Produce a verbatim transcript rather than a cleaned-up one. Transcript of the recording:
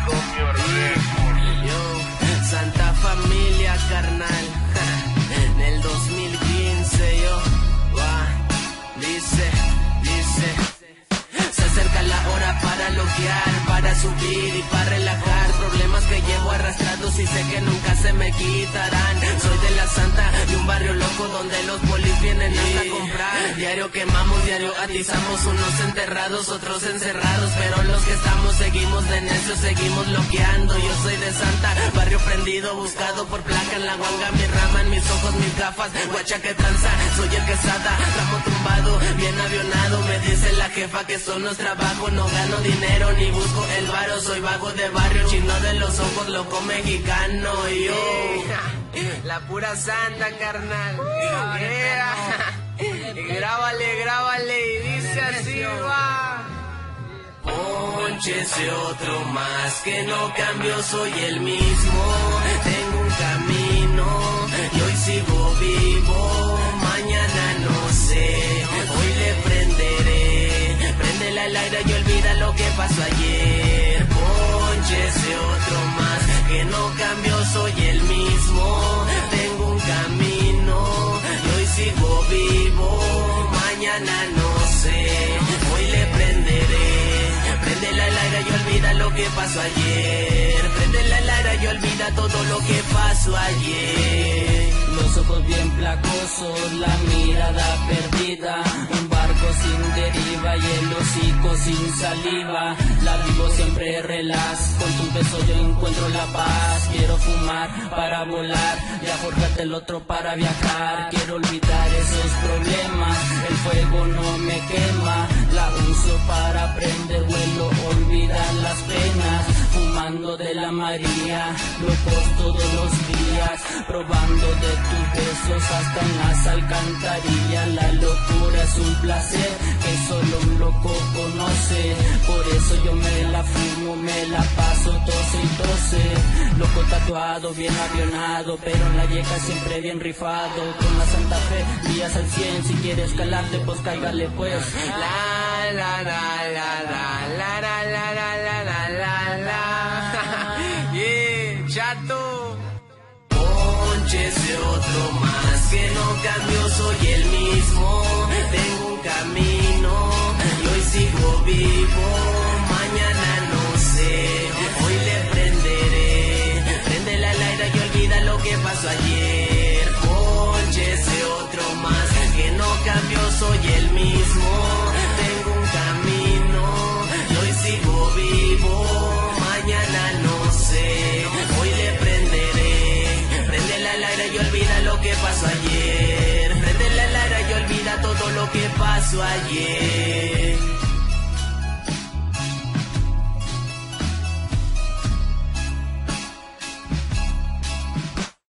Manicomio Records. Yo, Santa Familia, carnal. En el dos mil quince yo, va, dice, dice. Se acerca la hora para loquear, para subir y para relajar. Problemas que llevo arrastrados y sé que nunca se me quitarán. Soy de la Santa, de un barrio loco donde los polis vienen hasta comprar. Diario quemamos, diario atizamos, unos enterrados, otros encerrados. Pero los que estamos seguimos de necios, seguimos loqueando. Yo soy de Santa, barrio prendido, buscado por placa en la guanga. Mi rama en mis ojos, mis gafas, guacha que tranza. Soy el quesada, ramo tumbado, bien avionado. Me dice la jefa que eso no es trabajo, no gano dinero ni busco el varo. Soy vago de barrio, chino de los ojos, loco mexicano. Yo, la pura Santa, carnal. Yeah. Y grábale, grábale y dice así, va. Ponchese otro más, que no cambio, soy el mismo. Tengo un camino y hoy sigo vivo. Mañana no sé, hoy le prenderé. Préndela al aire y olvida lo que pasó ayer. Ponchese otro más, que no cambio, soy el mismo. Tengo un camino y hoy sigo vivo. Mañana no sé, hoy le prenderé. Préndela al aire y olvida lo que pasó ayer. Préndela al aire y olvida todo lo que pasó ayer. Los ojos bien placosos, la mirada perdida, un barco sin deriva y el hocico sin saliva. La vivo siempre relax, con tu beso yo encuentro la paz. Quiero fumar para volar y a forjarte el otro para viajar. Quiero olvidar esos problemas, el fuego no me quema. La uso para prender vuelo, olvidar las penas. Fumando de la María, locos todos los días, probando de tus besos hasta en las alcantarillas. La locura es un placer que solo un loco conoce. Por eso yo me la fumo, me la paso tose y tose. Loco tatuado, bien avionado, pero en la yeca siempre bien rifado. Con la Santa Fe, días al cien, si quieres calarte pues cáigale pues. La la la la la la la la la la la la. Yeah, chato. Ponchese otro más, que no cambio, soy el mismo. Tengo un camino y hoy sigo vivo. Mañana no sé, hoy le prenderé. Préndela al aire y olvida lo que pasó ayer. Ponchese otro más, que no cambio, soy el mismo. Tengo un camino y hoy sigo vivo. Mañana no sé, hoy le prenderé. Préndela al aire y olvida lo que pasó ayer. Préndela al aire y olvida todo lo que pasó ayer.